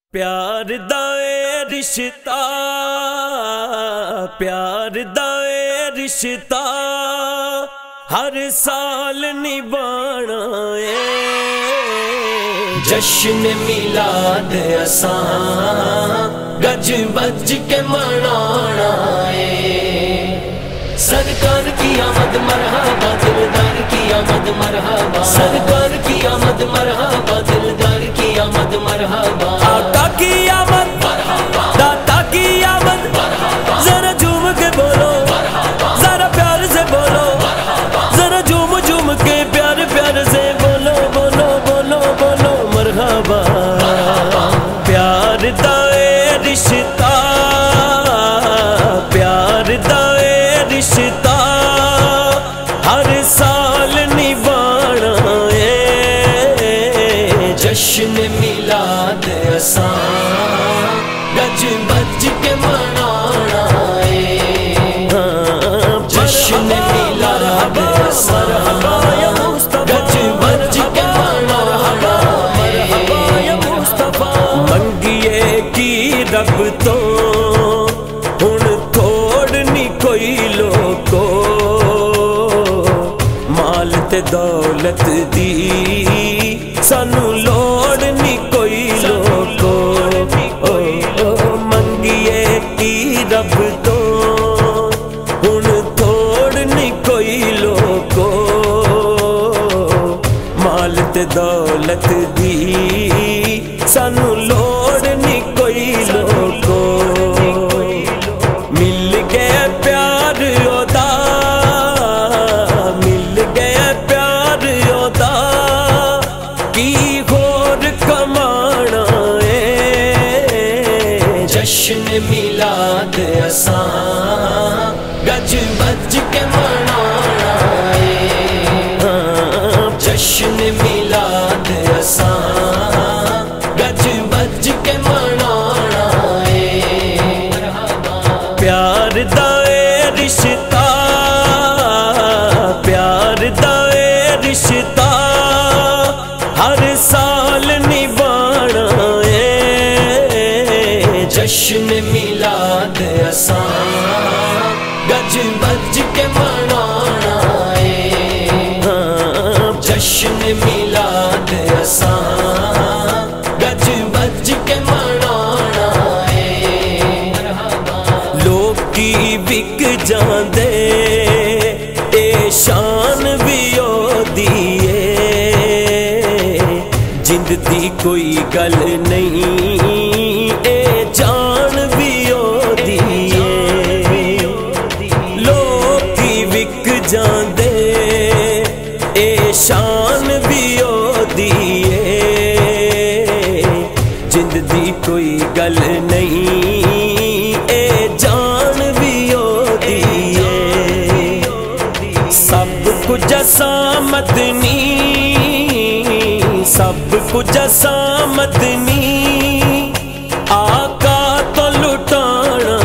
پیار دا اے رشتہ، پیار دا اے رشتہ ہر سال نبھانا اے، جشن میلاد اساں گج بج کے منانا ہے، سرکار کی آمد مرحبا دلدار کی آمد مرحبا، سرکار کی آمد مرحبا دلدار کی آمد مرحبا، آقا کی آمد مرحبا داتا کی آمد، مرحبا ذرا جھوم کے بولو، ذرا پیار سے بولو، ذرا جھوم جھوم کے پیار پیار سے بولو بولو بولو بولو مرحبا۔ پیار دا اے رشتہ، پیار دا اے رشتہ ہر سال نبھانا اے، جشن میلاد اساں گج بج کے منانا ہے، جشن میلاد اساں گج بج کے منانا ہے، منگیے کی رب تو ہن توڑنی کوئی لوکو، مال تے دولت دی سانو لوڑ نہیں کوئی لوکو، منگیے کی رب تو ہن توڑ نہیں کوئی لوکو، مال تے دولت دی سانو لوڑ نہیں کوئی لوکو، مل گئے پیار اودا، مل گئے پیار اودا کی ہور کمانا اے، جشن میلاد اساں گج بج کے منانا ہے، جشن میلاد اساں گج بج کے منانا ہے، پیار دا اے رشتہ، پیار دا اے رشتہ ہر سال نبھانا اے، جشن میلاد اساں گج بج کے منانا ہے، جشن میلاد اساں گج بج کے منانا ہے، لوگ کی بک جاندے اے شان بھی اودی اے، جند دی کوئی گل نہیں اے جان بھی اودی اے، لوگ کی بک جاندے اے شان بھی اودی اے، جند دی کوئی گل نہیں اے جان بھی اودی اے، سب کچھ اسامت نہیں، سب کچھ اسامت نہیں، آقا تو لٹانا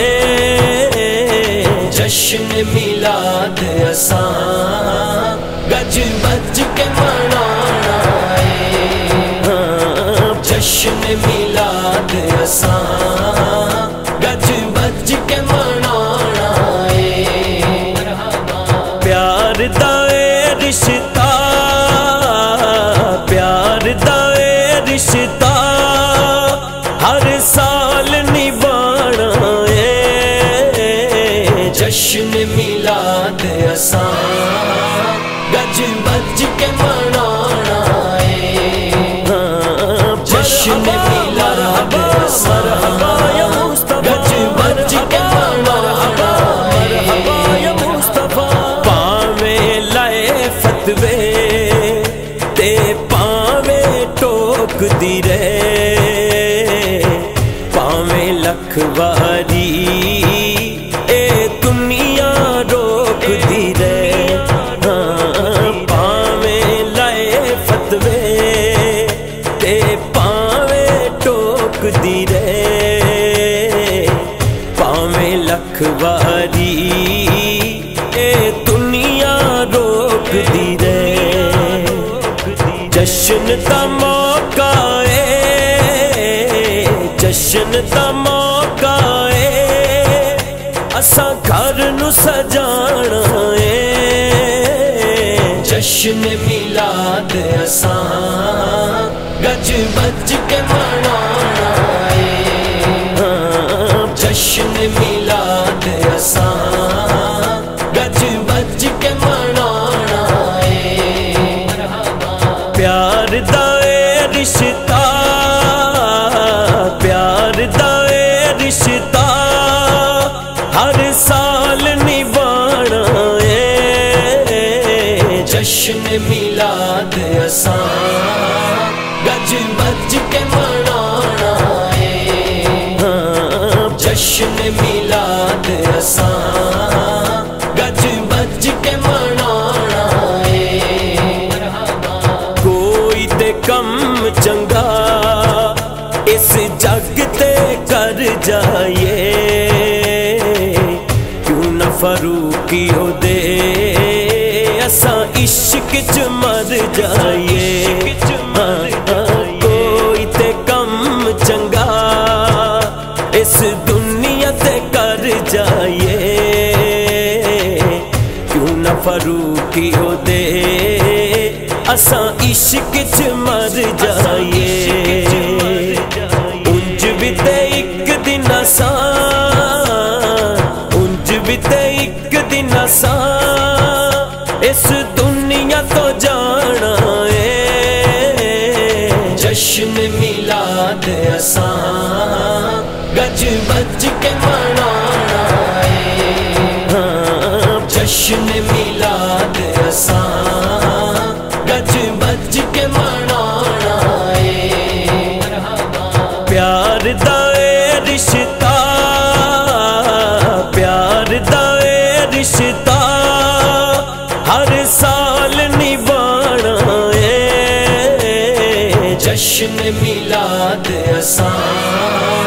اے، جشن میلاد اساں گج بج کے منانا ہے، جشن میلاد اساں گج بج کے منانا ہے، پیار دا اے رشتہ، پیار دا اے رشتہ ہر سال نبھانا اے، جشن میلاد اساں گج بج کے منانا ہے، جشن میلاد اساں گج بج کے منانا ہے، پاویں لائے فتوے تے پاویں ٹوک دی رے، پاویں لکھ واری اے دنیا روک دی رے، پاویں لائے فتوے تے پاویں ٹوک دی رے، پاویں لکھ واری اے دنیا روک دی رے، جشن دا موقع اے जश्न दा मौका है असां घर नू सजाना है। जश्न मिलाद असां गज बज के मनाना है। जश्न मिलाद असां गज बज के मनाना है। प्यार दा ए रिश्ता, प्यार दा ए रिश्ता हर साल निभाना है। जश्न मिलाद असां गज बज के मनाना है। जश्न मिलाद असां गज बज के मनाना है। कोई ते कम चंगा इस जग ते कर जाइए, क्यों न फरूकी हो दे असां इश्क च मर जाइए। कोई ते कम चंगा इस दुनिया ते कर जाइए, क्यों न फरूकी हो दे असां इश्क च मर जाइए। उंज भी ते एक दिन असां, उंज भी ते एक दिन असां इस दुनिया तो जाना है। जश्न मिलाद असां गज बज के मनाना है। जश्न मिलाद असां गज बज के मनाना है। प्यार दा ए रिश्ता, प्यार दा ए रिश्ता हर साल निभाना है। जश्न मिलाद असां